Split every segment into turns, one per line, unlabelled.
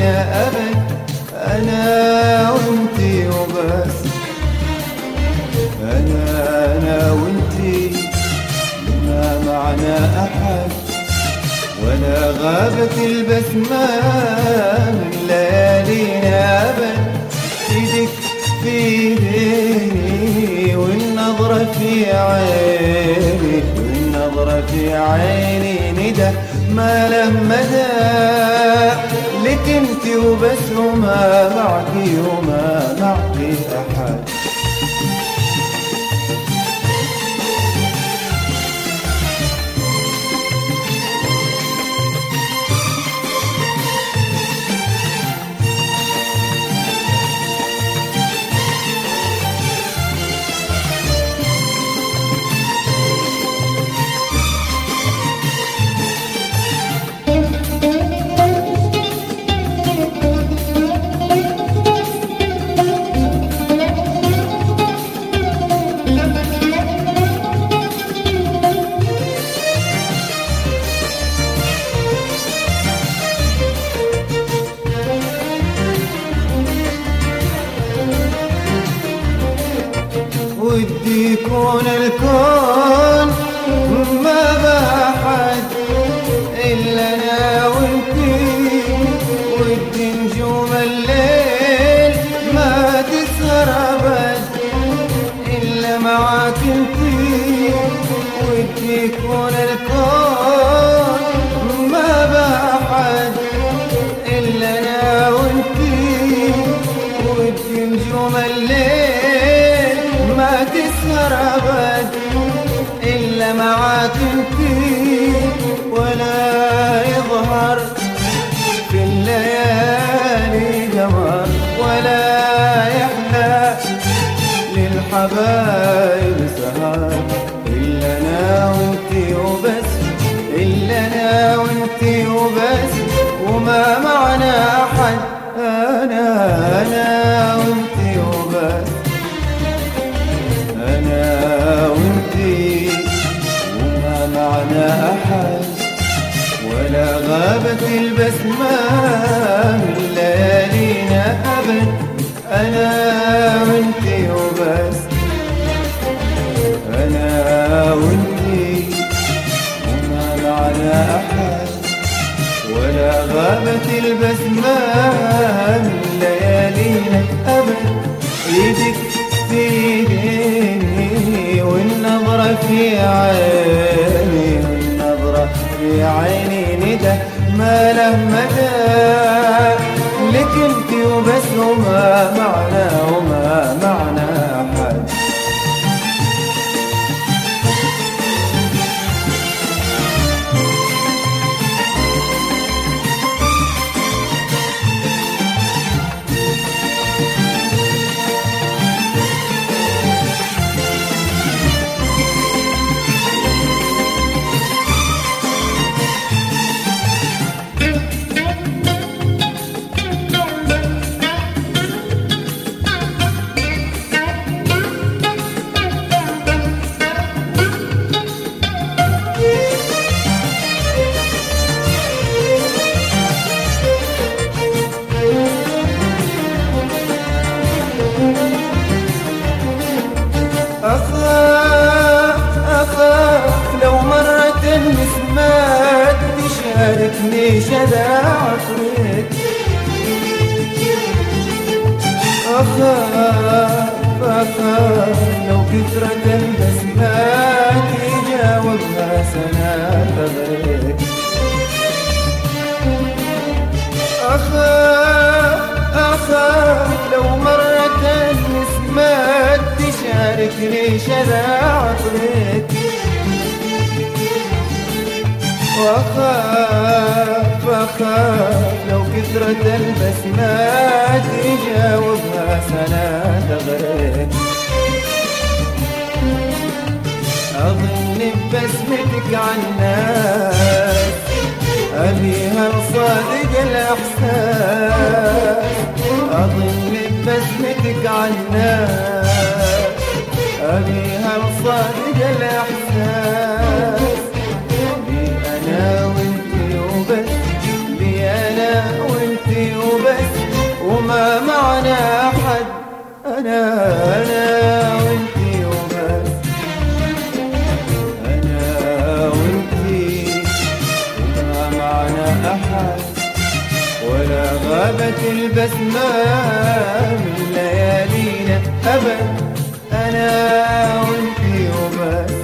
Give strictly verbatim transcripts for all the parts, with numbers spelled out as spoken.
ليالينا أبد، أنا وانتي وبس. أنا أنا وانتي ما معنا أحد، ولا غابت البسمة من ليالينا أبد. إيدك في إيدي والنظرة في عيني، والنظرة في عيني ندى ما له مدى. لك انت وبس وما معكي وما معكي أحد. ودي يكون الكون ما بأحد إلا أنا وانتي، ودي نجوم الليل ما تسهر أبد إلا معاك انتي. ودي يكون الكون ما بأحد إلا أنا وانتي، ودي نجوم الليل ما تسهر أبد إلا معاك انتي. ولا يظهر في الليالي قمر، ولا يحلى للحبايب سهر إلا أنا وانتي وبس، إلا أنا وانتي وبس وما معنا أحد. أنا أنا وانتي وبس، أنا وانتي وما معنا أحد، ولا غابت البسمة من ليالينا أبد. أنا وانتي وبس، أنا وانتي وما معنا أحد، ولا غابت البسمة من ليالينا أبد. إيدك في إيدي والنظرة في عيني، والنظرة في عيني ندى ما له مدى. لك انت وبس وما معنا وما معنا أحد. أخاف أخاف لو مرت النسمات تشاركني شذا عطرك. أخاف أخاف لو كثرت البسمات يجاوبها سنة غيرك. أخاف أخاف لو مرت النسمات تشاركني شذا عطرك. وأخاف أخاف لو كثرت البسمات يجاوبها سنة غيرك. أظن ببسمتك عالناس أبيها الصادق الإحساس. أظن ببسمتك عالناس أبيها الصادق الإحساس. لي أنا وانتي وبس، لي أنا وانتي وبس وبس وما معنا أحد. أنا أنا وانتي وبس، أنا وانتي وما معنا أحد، ولا غابت البسمة من ليالينا أبد. أنا وانتي وبس،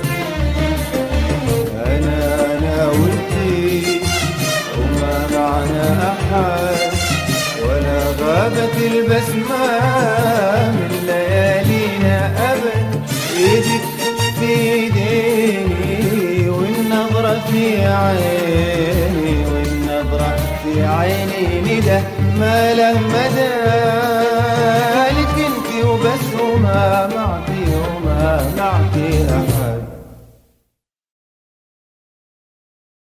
أنا أنا وانتي وما معنا أحد، ولا غابت البسمة من ليالينا أبد. إيدك في إيديني والنظرة في عيني، والنظرة في عيني ندى ما له مدى، لك انت وبس وما